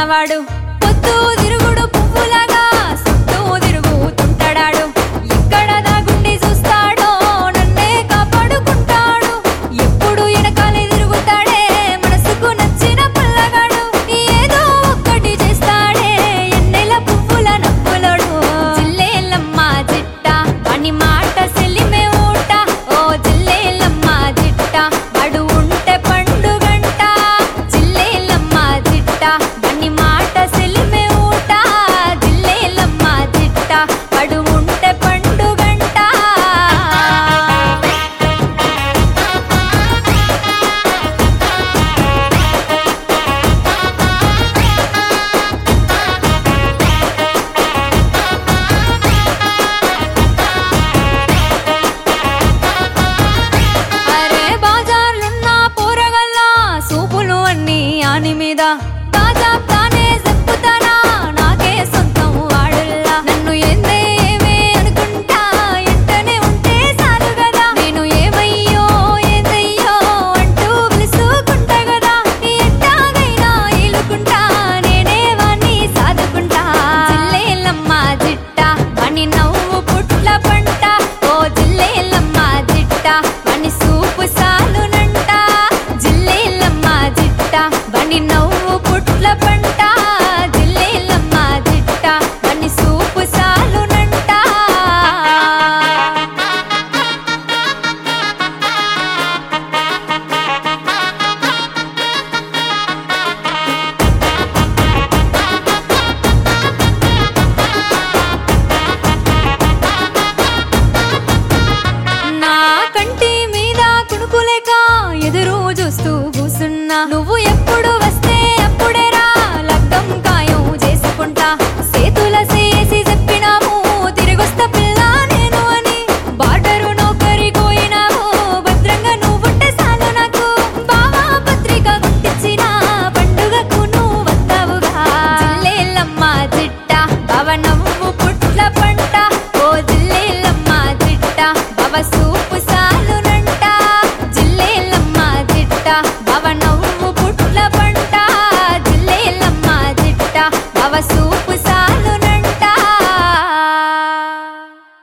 ఉన్నవాడు పొద్దు తిరుగుడు పువ్వులాగా చుట్టూ తిరుగుతుంటాడాడు ఎక్కడ దాగుండి చూస్తాడో నన్నే కాపాడుకుంటాడు ఎప్పుడు వెనకాలే తిరుగుతాడే మనసుకు నచ్చిన పుల్లగాడు ఏదో ఒక్కటి చేస్తాడే ఎన్నెల పువ్వుల నవ్వులోడు జిల్లేలమ్మ జిట్ట అని మాట సెలిమే ఊట ఓ జిల్లేలమ్మ జిట్ట వాడు ఉంటే పండుగంట జిల్లేలమ్మ జిట్ట అని మాట సెలిమే ఊట జిల్లేలమ్మ జిట్ట వాడు ఉంటే పండుగంట అరే బాజార్లున్న పోరగల్లా సూపులు అన్నీ ఆని మీద బాజాబ్తానే చెప్పుతానా నాకే సొంతం ఆడుల్లా నన్ను ఏందే ఏమే అనుకుంటా ఎంటనే ఉంటే చాలు గదా నేను ఏమయ్యో ఏందయ్యో అంటూ పిలుసుకుంటా గదా ఎట్టాగైనా ఈలుకుంటా నేనే వాణ్ణి సాదుకుంటా జిల్లేలమ్మ జిట్ట వాణ్ణి నవ్వు పుట్ల పంట ఓ జిల్లేలమ్మ జిట్ట వాణ్ణి సూపు సాలునంట జిల్లేలమ్మ జిట్ట వాణ్ణి నవ్వు పుట్ల పంట జిల్లేలమ్మ జిట్ట వాణ్ణి సూపు సాలునంట నా కంటి మీద కునుకులేక ఎదురు చూస్తూ కూసున్నా నువ్వు ఎప్పుడు వస్తే అప్పుడేరా లగ్గం ఖాయం చేసుకుంటా సేతుల చేసి చెప్పినాము తిరిగొస్తా పిల్ల నేను అని బార్డరు నౌకరి కోయినావు భద్రంగా నువ్వుంటే చాలు నాకు బావా పత్రిక గుర్తించిన పండుగకు నువ్వు వస్తావుగా జిల్లేలమ్మ జిట్ట బావ నవ్వు పుట్ల పంట ఓ జిల్లేలమ్మ జిట్ట బావ సూపు సాలునంట జిల్లేలమ్మ జిట్ట బావ నవ్వు